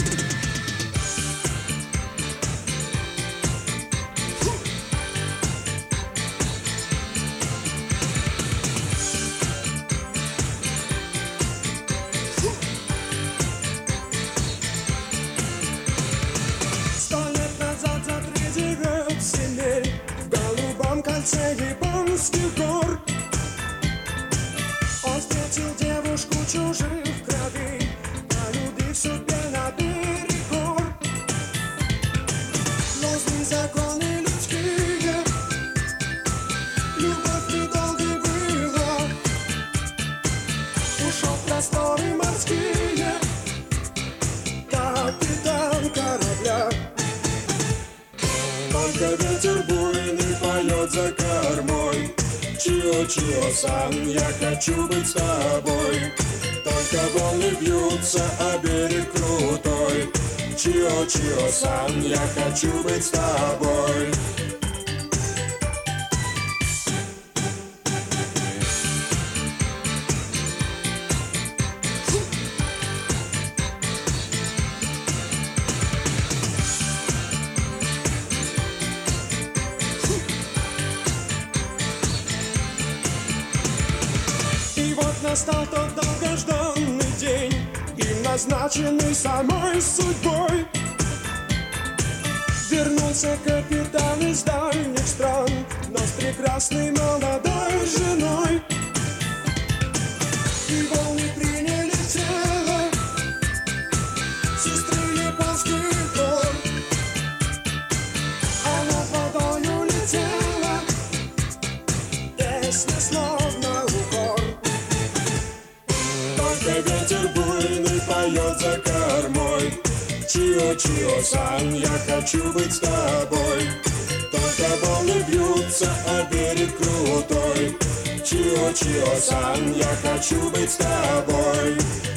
Японских гор. Он встретил девушку чужих крови, полюбив судьбе на перекор. Но злые законы людские, любовь недолгой была. Ушел в просторы морские капитан корабля. Только ветер буйный поет за кормой. Чио-чио-сан, я хочу быть с тобой. Только волны бьются, а берег крутой. Чио-чио-сан, я хочу быть с тобой. Настал тот долгожданный день, им назначенный самой судьбой. Вернулся капитан из дальних стран, но с прекрасной молодой женой. И волны приняли тело сестры японских гор. А над водою летела песня словно укор. Ветер буйный поет за кормой. Чио-чио-сан, я хочу быть с тобой. Только волны бьются, а берег крутой. Чио-чио-сан, я хочу быть с тобой.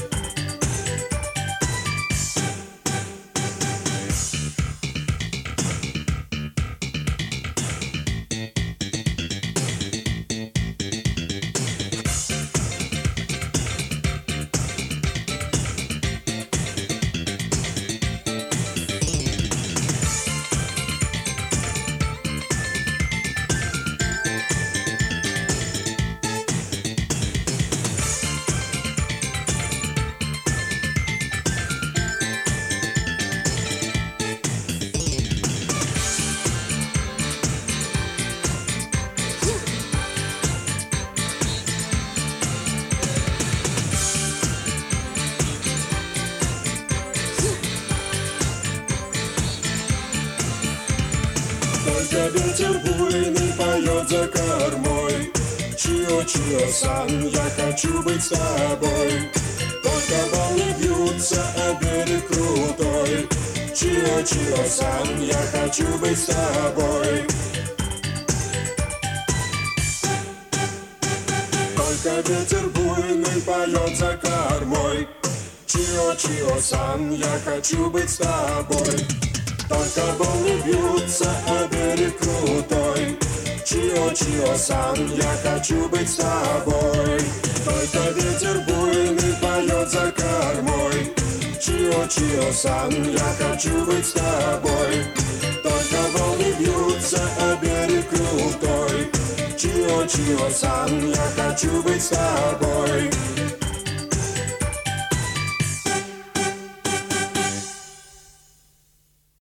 Только ветер буйный поет за кормой. Чио-чио-сан, я хочу быть с тобой. Только волны бьются, а берег крутой. Чио-чио-сан, я хочу быть с тобой. Только ветер буйный поет за кормой. Чио-чио-сан, я хочу быть с тобой. Только волны бьются, а берег крутой. Чио-чио-сан, я хочу быть с тобой. Только ветер буйный поет за кормой. Чио-чио-сан, я хочу быть с тобой. Только волны бьются, а берег крутой. Чио-чио-сан, я хочу быть с тобой.